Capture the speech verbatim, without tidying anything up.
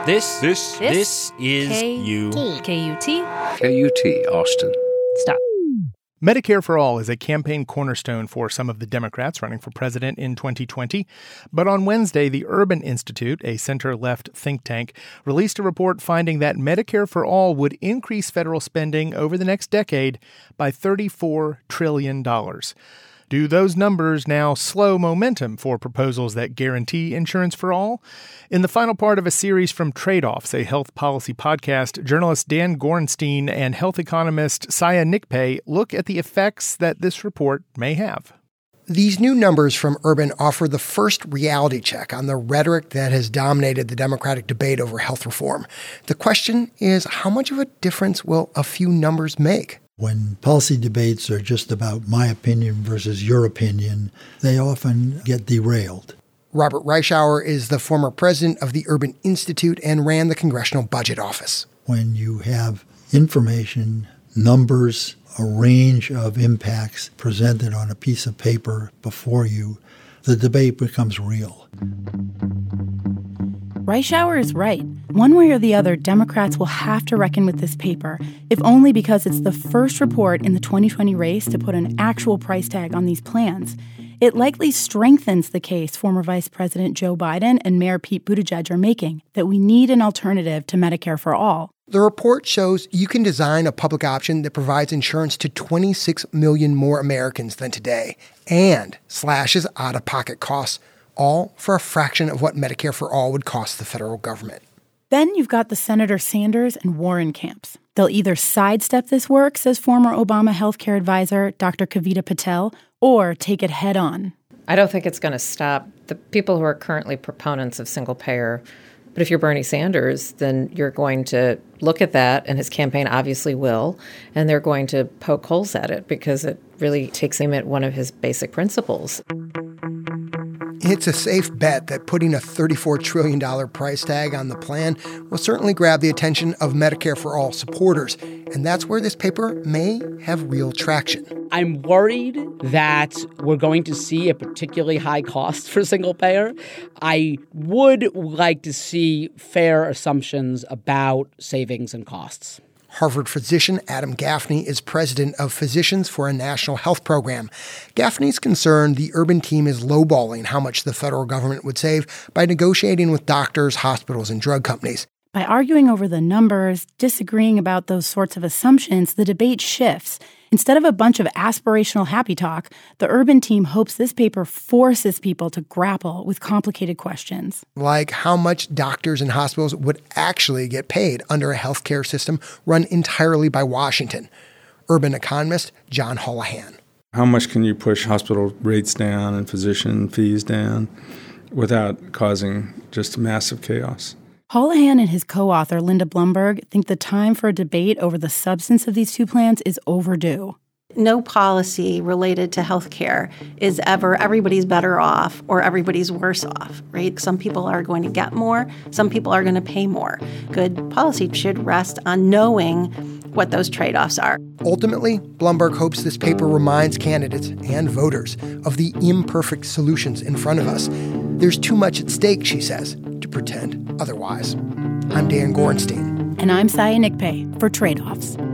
This, This, this, this is K- you. K U T. K U T, Austin. Stop. Medicare for All is a campaign cornerstone for some of the Democrats running for president in twenty twenty. But on Wednesday, the Urban Institute, a center-left think tank, released a report finding that Medicare for All would increase federal spending over the next decade by thirty-four trillion dollars. Do those numbers now slow momentum for proposals that guarantee insurance for all? In the final part of a series from Trade-Offs, a health policy podcast, journalist Dan Gorenstein and health economist Saya Nikpay look at the effects that this report may have. These new numbers from Urban offer the first reality check on the rhetoric that has dominated the Democratic debate over health reform. The question is, how much of a difference will a few numbers make? When policy debates are just about my opinion versus your opinion, they often get derailed. Robert Reischauer is the former president of the Urban Institute and ran the Congressional Budget Office. When you have information, numbers, a range of impacts presented on a piece of paper before you, the debate becomes real. Reischauer is right. One way or the other, Democrats will have to reckon with this paper, if only because it's the first report in the twenty twenty race to put an actual price tag on these plans. It likely strengthens the case former Vice President Joe Biden and Mayor Pete Buttigieg are making that we need an alternative to Medicare for All. The report shows you can design a public option that provides insurance to twenty-six million more Americans than today and slashes out-of-pocket costs, all for a fraction of what Medicare for All would cost the federal government. Then you've got the Senator Sanders and Warren camps. They'll either sidestep this work, says former Obama healthcare advisor Doctor Kavita Patel, or take it head on. I don't think it's going to stop the people who are currently proponents of single payer. But if you're Bernie Sanders, then you're going to look at that, and his campaign obviously will, and they're going to poke holes at it because it really takes aim at one of his basic principles. It's a safe bet that putting a thirty-four trillion dollars price tag on the plan will certainly grab the attention of Medicare for All supporters, and that's where this paper may have real traction. I'm worried that we're going to see a particularly high cost for single payer. I would like to see fair assumptions about savings and costs. Harvard physician Adam Gaffney is president of Physicians for a National Health Program. Gaffney's concerned the Urban team is lowballing how much the federal government would save by negotiating with doctors, hospitals, and drug companies. By arguing over the numbers, disagreeing about those sorts of assumptions, the debate shifts. Instead of a bunch of aspirational happy talk, the Urban team hopes this paper forces people to grapple with complicated questions. Like how much doctors and hospitals would actually get paid under a healthcare system run entirely by Washington. Urban economist John Holohan. How much can you push hospital rates down and physician fees down without causing just massive chaos? Holohan and his co-author, Linda Blumberg, think the time for a debate over the substance of these two plans is overdue. No policy related to healthcare is ever everybody's better off or everybody's worse off, right? Some people are going to get more. Some people are going to pay more. Good policy should rest on knowing what those trade-offs are. Ultimately, Blumberg hopes this paper reminds candidates and voters of the imperfect solutions in front of us. There's too much at stake, she says, to pretend otherwise. I'm Dan Gorenstein. And I'm Saya Nikpay for Trade-Offs.